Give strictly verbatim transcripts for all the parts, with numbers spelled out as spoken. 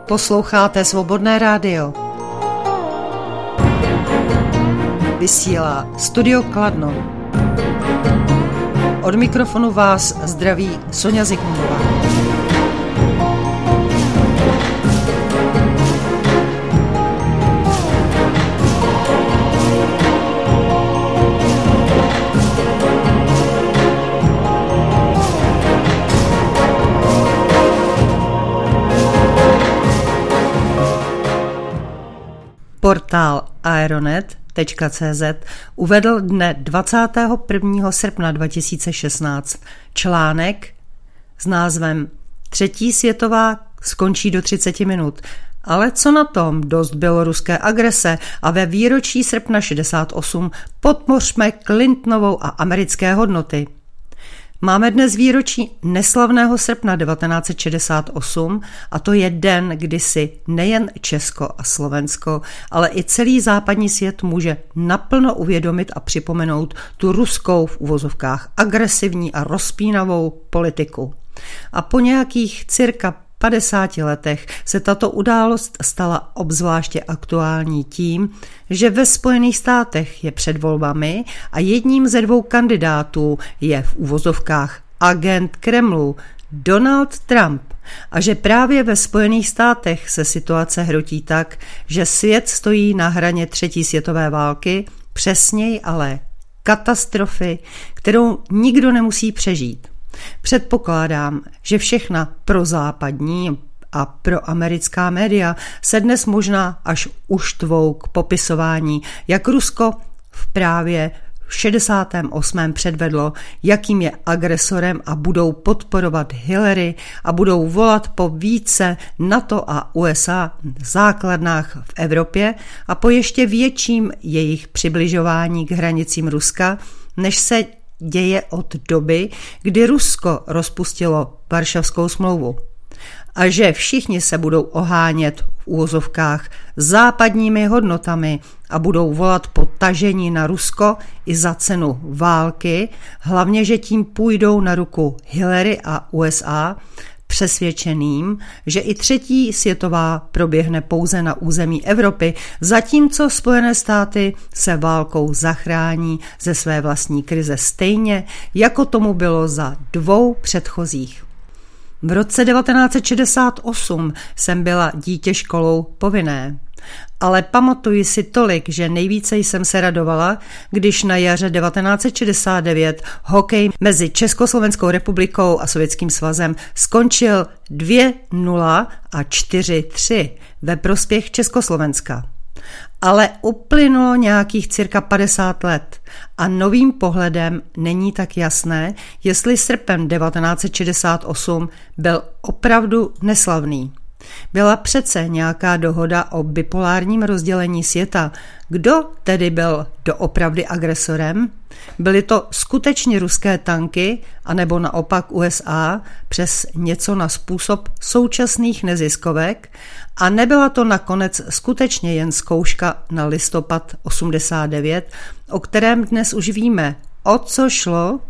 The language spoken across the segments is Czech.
Posloucháte Svobodné rádio. Vysílá Studio Kladno. Od mikrofonu vás zdraví Sonja Zikmundová. Portál aeronet tečka cé zet uvedl dne dvacátého prvního srpna dva tisíce šestnáct článek s názvem Třetí světová skončí do třiceti minut. Ale co na tom? Dost bylo ruské agrese a ve výročí srpna šedesát osm podpořme Clintonovou a americké hodnoty. Máme dnes výročí neslavného srpna devatenáct set šedesát osm a to je den, kdy si nejen Česko a Slovensko, ale i celý západní svět může naplno uvědomit a připomenout tu ruskou v uvozovkách agresivní a rozpínavou politiku. A po nějakých cirka padesáti letech se tato událost stala obzvláště aktuální tím, že ve Spojených státech je před volbami a jedním ze dvou kandidátů je v uvozovkách agent Kremlu Donald Trump a že právě ve Spojených státech se situace hrotí tak, že svět stojí na hraně třetí světové války, přesněji ale katastrofy, kterou nikdo nemusí přežít. Předpokládám, že všechna prozápadní a proamerická média se dnes možná až uštvou k popisování, jak Rusko v právě v šedesátém osmém předvedlo, jakým je agresorem a budou podporovat Hillary a budou volat po více NATO a U S A základnách v Evropě a po ještě větším jejich přibližování k hranicím Ruska, než se děje od doby, kdy Rusko rozpustilo Varšavskou smlouvu. A že všichni se budou ohánět v úvozovkách západními hodnotami a budou volat po tažení na Rusko i za cenu války, hlavně, že tím půjdou na ruku Hillary a U S A, přesvědčeným, že i třetí světová proběhne pouze na území Evropy, zatímco Spojené státy se válkou zachrání ze své vlastní krize stejně, jako tomu bylo za dvou předchozích. V roce devatenáct set šedesát osm jsem byla dítě školou povinné. Ale pamatuji si tolik, že nejvíce jsem se radovala, když na jaře devatenáct set šedesát devět hokej mezi Československou republikou a Sovětským svazem skončil dvě nula a čtyři tři ve prospěch Československa. Ale uplynulo nějakých cirka padesát let a novým pohledem není tak jasné, jestli srpen devatenáct set šedesát osm byl opravdu neslavný. Byla přece nějaká dohoda o bipolárním rozdělení světa. Kdo tedy byl doopravdy agresorem? Byly to skutečně ruské tanky, anebo naopak U S A přes něco na způsob současných neziskovek? A nebyla to nakonec skutečně jen zkouška na listopad osmdesát devět, o kterém dnes už víme, o co šlo?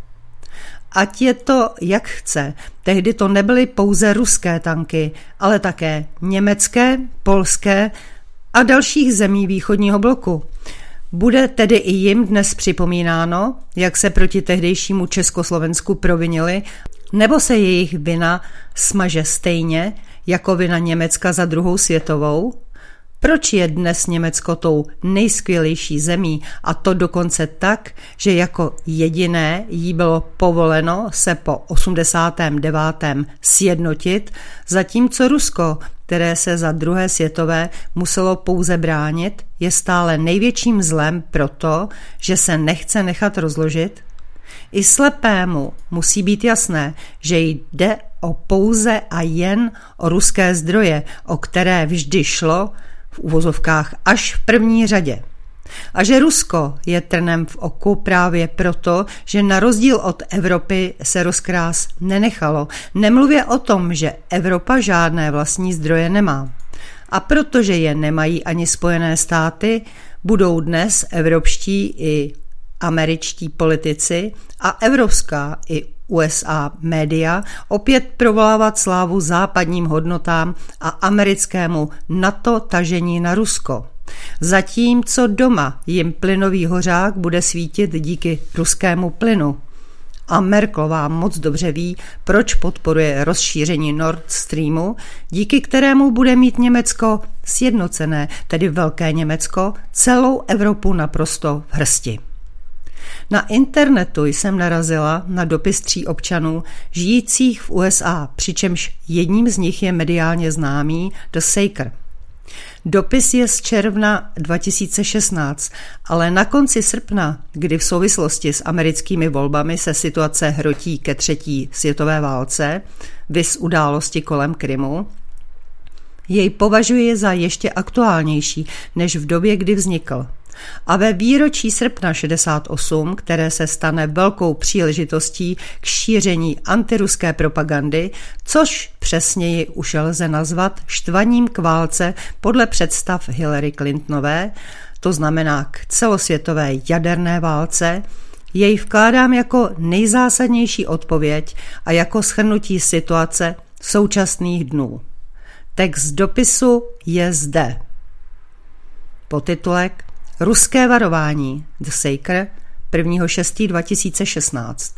Ať je to jak chce, tehdy to nebyly pouze ruské tanky, ale také německé, polské a dalších zemí východního bloku. Bude tedy i jim dnes připomínáno, jak se proti tehdejšímu Československu provinili, nebo se jejich vina smaže stejně jako vina Německa za druhou světovou? Proč je dnes Německo tou nejskvělejší zemí a to dokonce tak, že jako jediné jí bylo povoleno se po osmdesátém devátém sjednotit, zatímco Rusko, které se za druhé světové muselo pouze bránit, je stále největším zlem proto, že se nechce nechat rozložit? I slepému musí být jasné, že jde o pouze a jen o ruské zdroje, o které vždy šlo v uvozovkách až v první řadě. A že Rusko je trnem v oku právě proto, že na rozdíl od Evropy se rozkrás nenechalo. Nemluvě o tom, že Evropa žádné vlastní zdroje nemá. A protože je nemají ani Spojené státy, budou dnes evropští i američtí politici a evropská i U S A média opět provolávat slávu západním hodnotám a americkému NATO tažení na Rusko. Zatímco doma jim plynový hořák bude svítit díky ruskému plynu. A Merkelová moc dobře ví, proč podporuje rozšíření Nord Streamu, díky kterému bude mít Německo sjednocené, tedy Velké Německo, celou Evropu naprosto v hrsti. Na internetu jsem narazila na dopis tří občanů žijících v U S A, přičemž jedním z nich je mediálně známý The Saker. Dopis je z června dva tisíce šestnáct, ale na konci srpna, kdy v souvislosti s americkými volbami se situace hrotí ke třetí světové válce, viz události kolem Krymu, jej považuji za ještě aktuálnější než v době, kdy vznikl. A ve výročí srpna šedesát osm, které se stane velkou příležitostí k šíření antiruské propagandy, což přesněji už lze nazvat štvaním k válce podle představ Hillary Clintonové, to znamená k celosvětové jaderné válce, jej vkládám jako nejzásadnější odpověď a jako shrnutí situace současných dnů. Text dopisu je zde. Podtitulek Ruské varování, The Saker, prvního šestého dva tisíce šestnáct.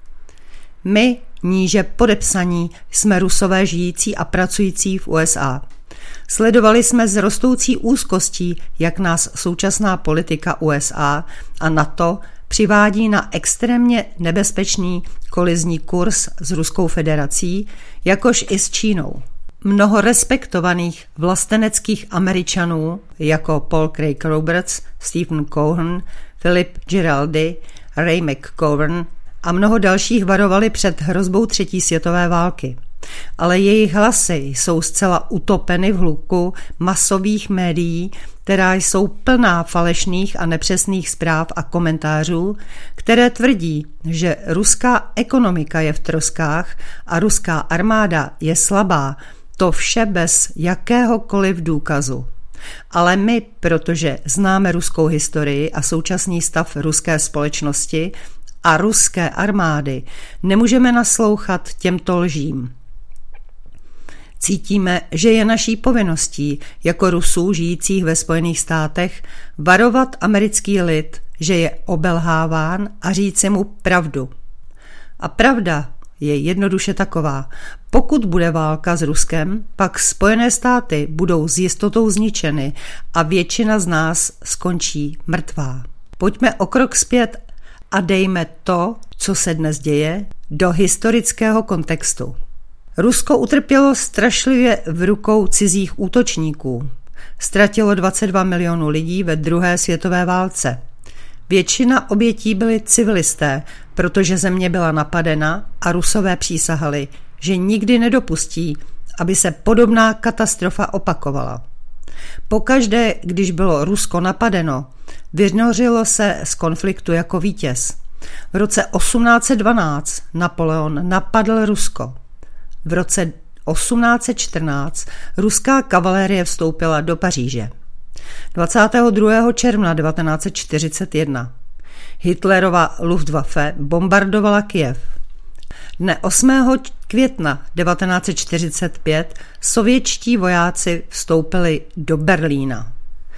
My, níže podepsaní, jsme Rusové žijící a pracující v U S A. Sledovali jsme s rostoucí úzkostí, jak nás současná politika U S A a NATO přivádí na extrémně nebezpečný kolizní kurz s Ruskou federací, jakož i s Čínou. Mnoho respektovaných vlasteneckých Američanů, jako Paul Craig Roberts, Stephen Cohen, Philip Giraldi, Ray McGovern a mnoho dalších varovali před hrozbou třetí světové války. Ale jejich hlasy jsou zcela utopeny v hluku masových médií, která jsou plná falešných a nepřesných zpráv a komentářů, které tvrdí, že ruská ekonomika je v troskách a ruská armáda je slabá, to vše bez jakéhokoliv důkazu. Ale my, protože známe ruskou historii a současný stav ruské společnosti a ruské armády, nemůžeme naslouchat těmto lžím. Cítíme, že je naší povinností, jako Rusů žijících ve Spojených státech, varovat americký lid, že je obelháván a říci mu pravdu. A pravda je jednoduše taková. Pokud bude válka s Ruskem, pak Spojené státy budou s jistotou zničeny a většina z nás skončí mrtvá. Pojďme o krok zpět a dejme to, co se dnes děje, do historického kontextu. Rusko utrpělo strašlivě v rukou cizích útočníků. Ztratilo dvacet dva milionů lidí ve druhé světové válce. Většina obětí byli civilisté, protože země byla napadena a Rusové přísahali, že nikdy nedopustí, aby se podobná katastrofa opakovala. Pokaždé, když bylo Rusko napadeno, vynořilo se z konfliktu jako vítěz. V roce osmnáct set dvanáct Napoleon napadl Rusko. V roce osmnáct set čtrnáct ruská kavalérie vstoupila do Paříže. dvacátého druhého června devatenáct set čtyřicet jedna Hitlerova Luftwaffe bombardovala Kyjev. Dne osmého května devatenáct set čtyřicet pět sovětští vojáci vstoupili do Berlína.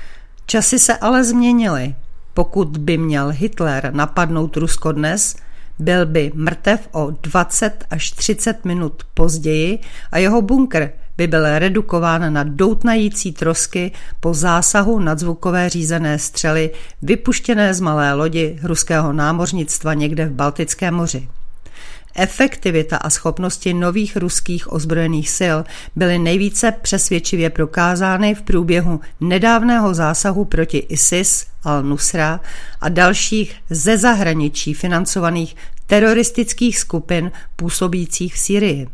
Časy se ale změnily. Pokud by měl Hitler napadnout Rusko dnes, byl by mrtev o dvacet až třicet minut později a jeho bunkr by byl redukován na doutnající trosky po zásahu nadzvukové řízené střely vypuštěné z malé lodi ruského námořnictva někde v Baltickém moři. Efektivita a schopnosti nových ruských ozbrojených sil byly nejvíce přesvědčivě prokázány v průběhu nedávného zásahu proti ISIS, al-Nusra a dalších ze zahraničí financovaných teroristických skupin působících v Sýrii.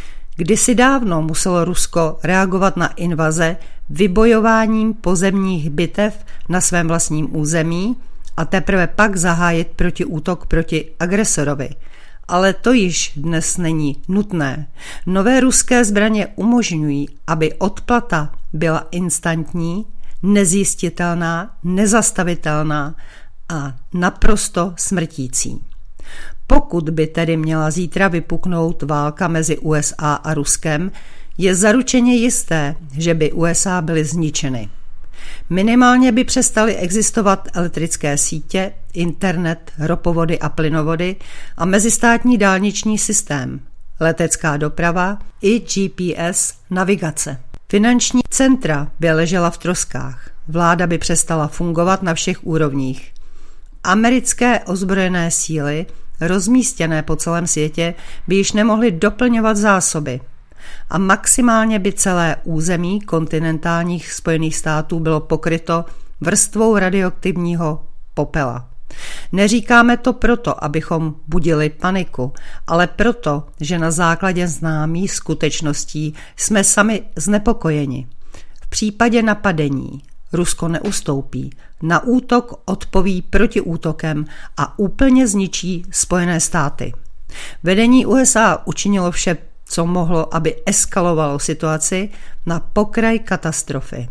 Kdysi dávno muselo Rusko reagovat na invaze vybojováním pozemních bitev na svém vlastním území a teprve pak zahájit protiútok proti agresorovi. Ale to již dnes není nutné. Nové ruské zbraně umožňují, aby odplata byla instantní, nezjistitelná, nezastavitelná a naprosto smrtící. Pokud by tedy měla zítra vypuknout válka mezi U S A a Ruskem, je zaručeně jisté, že by U S A byly zničeny. Minimálně by přestaly existovat elektrické sítě, internet, ropovody a plynovody a mezistátní dálniční systém, letecká doprava i G P S navigace. Finanční centra by ležela v troskách, vláda by přestala fungovat na všech úrovních. Americké ozbrojené síly, rozmístěné po celém světě, by již nemohly doplňovat zásoby a maximálně by celé území kontinentálních Spojených států bylo pokryto vrstvou radioaktivního popela. Neříkáme to proto, abychom budili paniku, ale proto, že na základě známých skutečností jsme sami znepokojeni. V případě napadení Rusko neustoupí, na útok odpoví protiútokem a úplně zničí Spojené státy. Vedení U S A učinilo vše, co mohlo, aby eskalovalo situaci na pokraj katastrofy.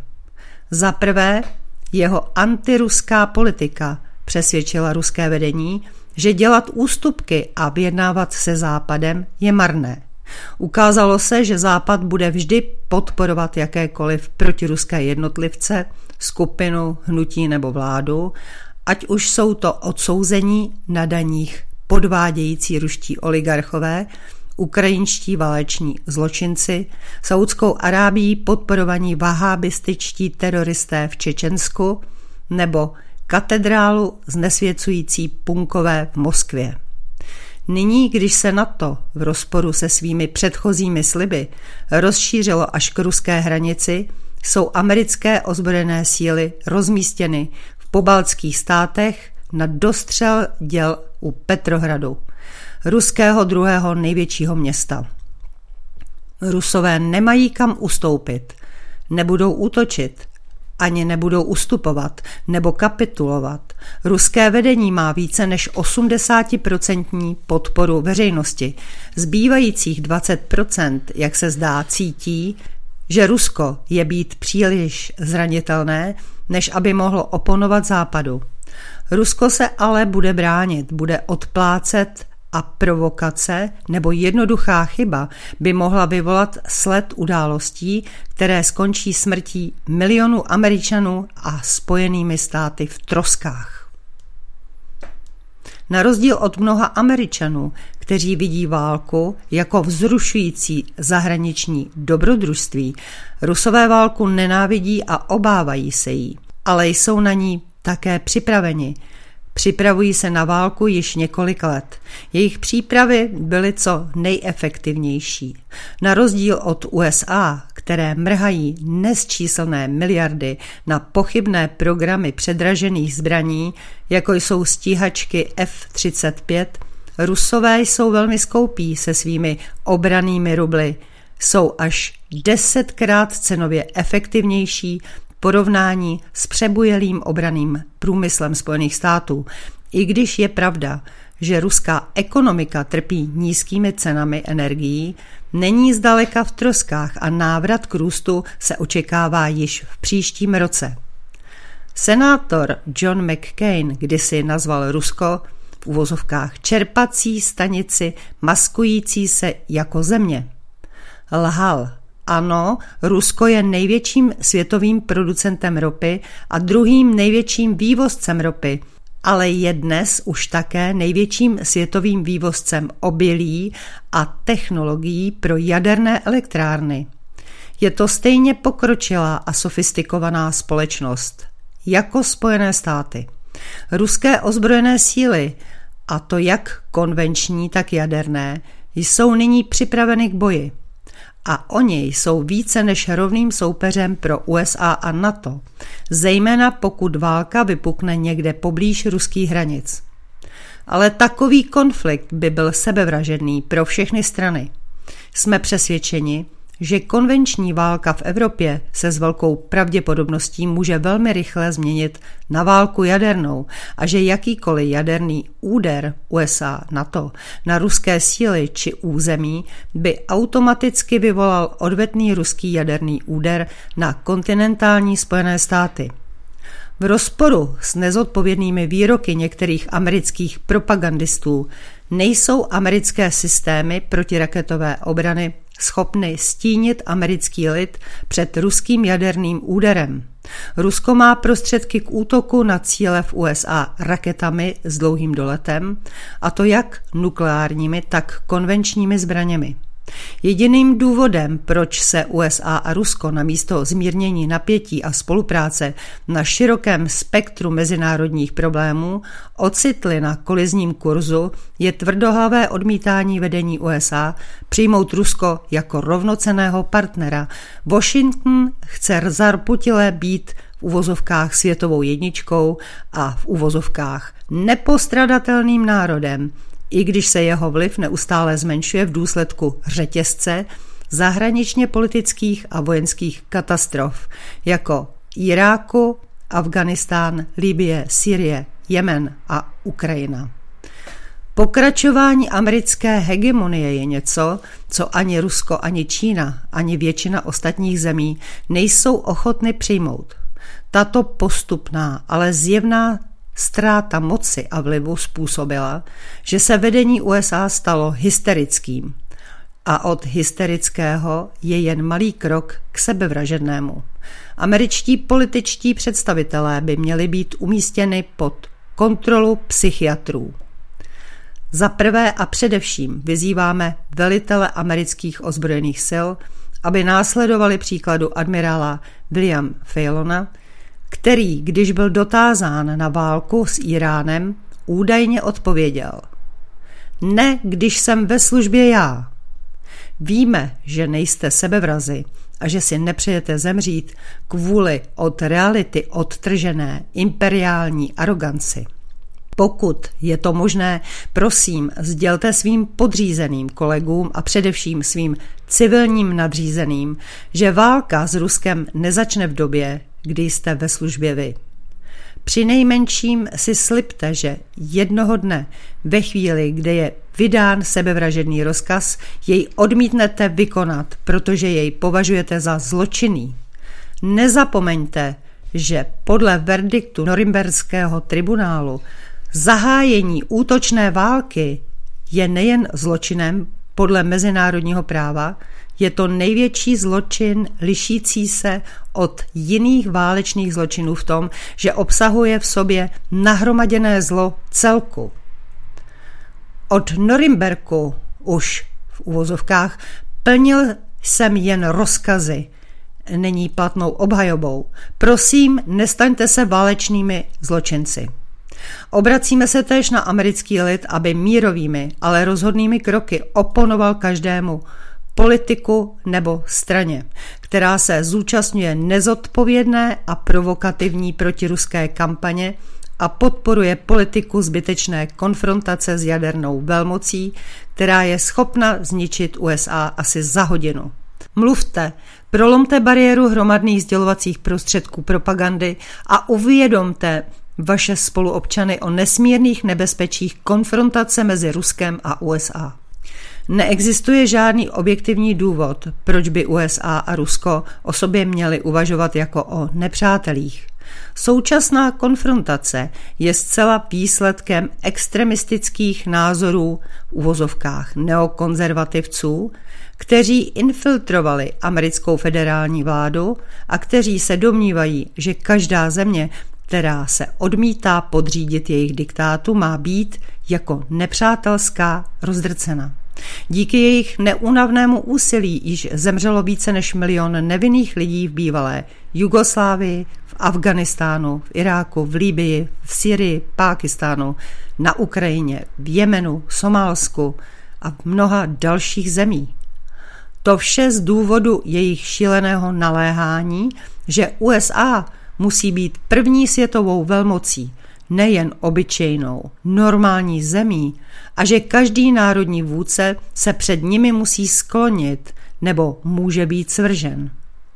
Za prvé, jeho antiruská politika přesvědčila ruské vedení, že dělat ústupky a vyjednávat se Západem je marné. Ukázalo se, že Západ bude vždy podporovat jakékoliv protiruské jednotlivce, skupinu, hnutí nebo vládu, ať už jsou to odsouzení na daních podvádějící ruští oligarchové, ukrajinští váleční zločinci, Saudskou Arábií podporovaní vahábističtí teroristé v Čečensku nebo katedrálu znesvěcující punkové v Moskvě. Nyní, když se NATO v rozporu se svými předchozími sliby rozšířilo až k ruské hranici, jsou americké ozbrojené síly rozmístěny v pobaltských státech na dostřel děl u Petrohradu, ruského druhého největšího města. Rusové nemají kam ustoupit, nebudou útočit, ani nebudou ustupovat nebo kapitulovat. Ruské vedení má více než osmdesátprocentní podporu veřejnosti. Zbývajících dvacet procent, jak se zdá, cítí, že Rusko je být příliš zranitelné, než aby mohlo oponovat Západu. Rusko se ale bude bránit, bude odplácet a provokace nebo jednoduchá chyba by mohla vyvolat sled událostí, které skončí smrtí milionů Američanů a Spojenými státy v troskách. Na rozdíl od mnoha Američanů, kteří vidí válku jako vzrušující zahraniční dobrodružství, Rusové válku nenávidí a obávají se jí, ale jsou na ní také připraveni. Připravují se na válku již několik let. Jejich přípravy byly co nejefektivnější. Na rozdíl od U S A, které mrhají nesčíslné miliardy na pochybné programy předražených zbraní, jako jsou stíhačky F třicet pět, Rusové jsou velmi skoupí se svými obrannými rubly. Jsou až desetkrát cenově efektivnější porovnání s přebujelým obranným průmyslem Spojených států, i když je pravda, že ruská ekonomika trpí nízkými cenami energií, není zdaleka v troskách a návrat k růstu se očekává již v příštím roce. Senátor John McCain kdysi nazval Rusko v uvozovkách čerpací stanici maskující se jako země. Lhal. Ano, Rusko je největším světovým producentem ropy a druhým největším vývozcem ropy, ale je dnes už také největším světovým vývozcem obilí a technologií pro jaderné elektrárny. Je to stejně pokročilá a sofistikovaná společnost jako Spojené státy. Ruské ozbrojené síly, a to jak konvenční, tak jaderné, jsou nyní připraveny k boji. A oni jsou více než rovným soupeřem pro U S A a NATO, zejména pokud válka vypukne někde poblíž ruských hranic. Ale takový konflikt by byl sebevražedný pro všechny strany. Jsme přesvědčeni, že konvenční válka v Evropě se s velkou pravděpodobností může velmi rychle změnit na válku jadernou a že jakýkoliv jaderný úder U S A, NATO na ruské síly či území by automaticky vyvolal odvetný ruský jaderný úder na kontinentální Spojené státy. V rozporu s nezodpovědnými výroky některých amerických propagandistů nejsou americké systémy protiraketové obrany schopny stínit americký lid před ruským jaderným úderem. Rusko má prostředky k útoku na cíle v U S A raketami s dlouhým doletem, a to jak nukleárními, tak konvenčními zbraněmi. Jediným důvodem, proč se U S A a Rusko namísto zmírnění napětí a spolupráce na širokém spektru mezinárodních problémů ocitli na kolizním kurzu, je tvrdohlavé odmítání vedení U S A přijmout Rusko jako rovnocenného partnera. Washington chce zarputile být v uvozovkách světovou jedničkou a v uvozovkách nepostradatelným národem, i když se jeho vliv neustále zmenšuje v důsledku řetězce zahraničně politických a vojenských katastrof, jako Iráku, Afghánistán, Libye, Sýrie, Jemen a Ukrajina. Pokračování americké hegemonie je něco, co ani Rusko, ani Čína, ani většina ostatních zemí nejsou ochotny přijmout. Tato postupná, ale zjevná ztráta moci a vlivu způsobila, že se vedení U S A stalo hysterickým a od hysterického je jen malý krok k sebevražednému. Američtí političtí představitelé by měli být umístěni pod kontrolu psychiatrů. Za prvé a především vyzýváme velitele amerických ozbrojených sil, aby následovali příkladu admirála William Fallona, který, když byl dotázán na válku s Íránem, údajně odpověděl: ne, když jsem ve službě já. Víme, že nejste sebevrazi a že si nepřejete zemřít kvůli od reality odtržené imperiální aroganci. Pokud je to možné, prosím, sdělte svým podřízeným kolegům a především svým civilním nadřízeným, že válka s Ruskem nezačne v době, kdy jste ve službě vy. Přinejmenším si slibte, že jednoho dne, ve chvíli, kdy je vydán sebevražedný rozkaz, jej odmítnete vykonat, protože jej považujete za zločinný. Nezapomeňte, že podle verdiktu Norimberského tribunálu zahájení útočné války je nejen zločinem podle mezinárodního práva, je to největší zločin lišící se od jiných válečných zločinů v tom, že obsahuje v sobě nahromaděné zlo celku. Od Norimberku už v uvozovkách plnil jsem jen rozkazy, není platnou obhajobou. Prosím, nestaňte se válečnými zločinci. Obracíme se též na americký lid, aby mírovými, ale rozhodnými kroky oponoval každému politiku nebo straně, která se zúčastňuje nezodpovědné a provokativní protiruské kampaně a podporuje politiku zbytečné konfrontace s jadernou velmocí, která je schopna zničit U S A asi za hodinu. Mluvte, prolomte bariéru hromadných sdělovacích prostředků propagandy a uvědomte vaše spoluobčany o nesmírných nebezpečích konfrontace mezi Ruskem a U S A. Neexistuje žádný objektivní důvod, proč by U S A a Rusko o sobě měli uvažovat jako o nepřátelích. Současná konfrontace je zcela výsledkem extremistických názorů v uvozovkách neokonzervativců, kteří infiltrovali americkou federální vládu a kteří se domnívají, že každá země, která se odmítá podřídit jejich diktátu, má být jako nepřátelská rozdrcena. Díky jejich neúnavnému úsilí již zemřelo více než milion nevinných lidí v bývalé Jugoslávii, v Afghánistánu, v Iráku, v Libyi, v Syrii, Pákistánu, na Ukrajině, v Jemenu, Somálsku a v mnoha dalších zemí. To vše z důvodu jejich šíleného naléhání, že U S A musí být první světovou velmocí, nejen obyčejnou, normální zemí, a že každý národní vůdce se před nimi musí sklonit nebo může být svržen.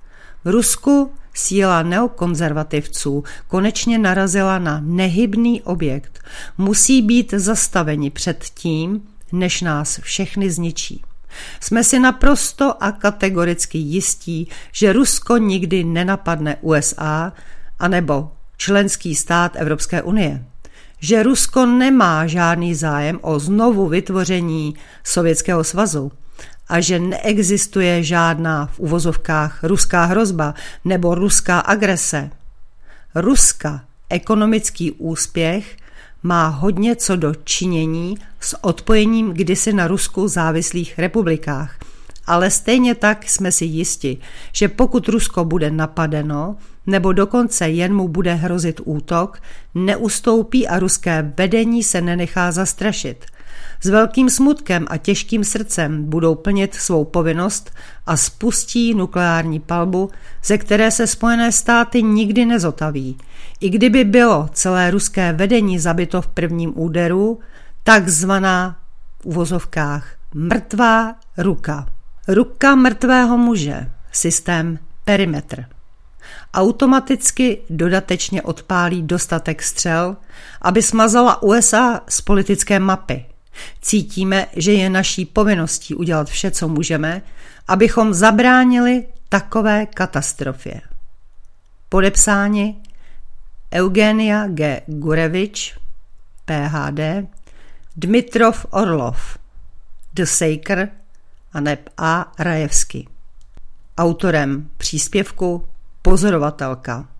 V Rusku síla neokonzervativců konečně narazila na nehybný objekt. Musí být zastaveni před tím, než nás všechny zničí. Jsme si naprosto a kategoricky jistí, že Rusko nikdy nenapadne U S A, anebo členský stát Evropské unie, že Rusko nemá žádný zájem o znovu vytvoření Sovětského svazu a že neexistuje žádná v uvozovkách ruská hrozba nebo ruská agrese. Ruska ekonomický úspěch má hodně co do činění s odpojením kdysi na Rusku závislých republikách, ale stejně tak jsme si jisti, že pokud Rusko bude napadeno nebo dokonce jen mu bude hrozit útok, neustoupí a ruské vedení se nenechá zastrašit. S velkým smutkem a těžkým srdcem budou plnit svou povinnost a spustí nukleární palbu, ze které se Spojené státy nikdy nezotaví. I kdyby bylo celé ruské vedení zabito v prvním úderu, takzvaná v uvozovkách mrtvá ruka. Ruka mrtvého muže, systém Perimetr. Automaticky dodatečně odpálí dostatek střel, aby smazala U S A z politické mapy. Cítíme, že je naší povinností udělat vše, co můžeme, abychom zabránili takové katastrofě. Podepsáni Eugenia G. Gurevič, P H D, Dmitrov Orlov, The Saker a neb A. Rajevsky. Autorem příspěvku pozorovatelka.